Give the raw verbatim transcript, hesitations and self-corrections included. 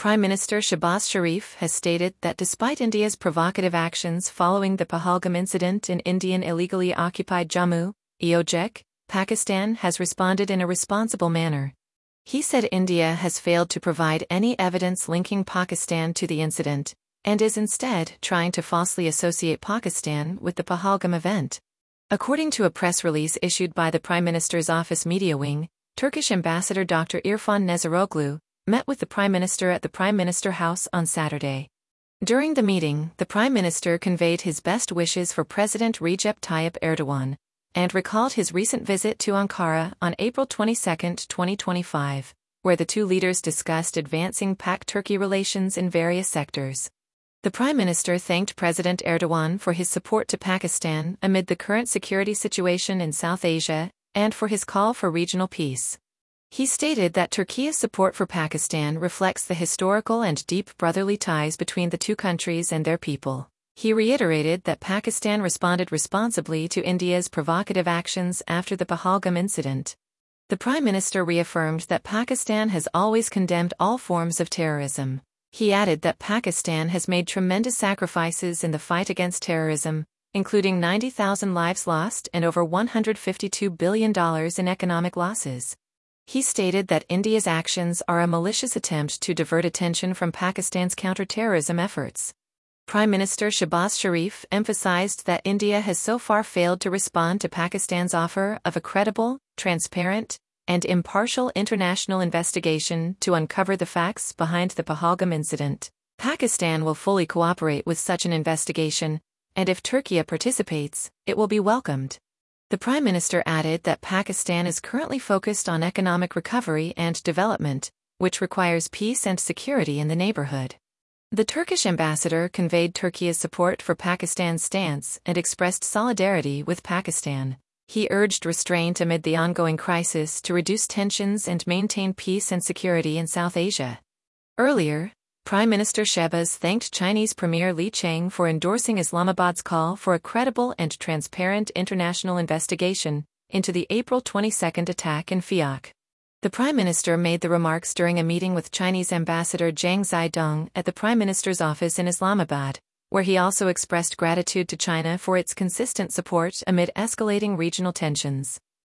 Prime Minister Shehbaz Sharif has stated that despite India's provocative actions following the Pahalgam incident in Indian illegally occupied Jammu, E O J, Pakistan has responded in a responsible manner. He said India has failed to provide any evidence linking Pakistan to the incident, and is instead trying to falsely associate Pakistan with the Pahalgam event. According to a press release issued by the Prime Minister's office media wing, Turkish Ambassador Doctor Irfan Nezaroglu met with the Prime Minister at the Prime Minister House on Saturday. During the meeting, the Prime Minister conveyed his best wishes for President Recep Tayyip Erdogan, and recalled his recent visit to Ankara on April twenty-second, twenty twenty-five, where the two leaders discussed advancing Pak-Turkey relations in various sectors. The Prime Minister thanked President Erdogan for his support to Pakistan amid the current security situation in South Asia, and for his call for regional peace. He stated that Turkey's support for Pakistan reflects the historical and deep brotherly ties between the two countries and their people. He reiterated that Pakistan responded responsibly to India's provocative actions after the Pahalgam incident. The Prime Minister reaffirmed that Pakistan has always condemned all forms of terrorism. He added that Pakistan has made tremendous sacrifices in the fight against terrorism, including ninety thousand lives lost and over one hundred fifty-two billion dollars in economic losses. He stated that India's actions are a malicious attempt to divert attention from Pakistan's counter-terrorism efforts. Prime Minister Shehbaz Sharif emphasized that India has so far failed to respond to Pakistan's offer of a credible, transparent, and impartial international investigation to uncover the facts behind the Pahalgam incident. Pakistan will fully cooperate with such an investigation, and if Turkey participates, it will be welcomed. The Prime Minister added that Pakistan is currently focused on economic recovery and development, which requires peace and security in the neighborhood. The Turkish ambassador conveyed Turkey's support for Pakistan's stance and expressed solidarity with Pakistan. He urged restraint amid the ongoing crisis to reduce tensions and maintain peace and security in South Asia. Earlier, Prime Minister Shehbaz thanked Chinese Premier Li Qiang for endorsing Islamabad's call for a credible and transparent international investigation into the April twenty-second attack in Fiaq. The Prime Minister made the remarks during a meeting with Chinese Ambassador Zhang Zidong at the Prime Minister's office in Islamabad, where he also expressed gratitude to China for its consistent support amid escalating regional tensions.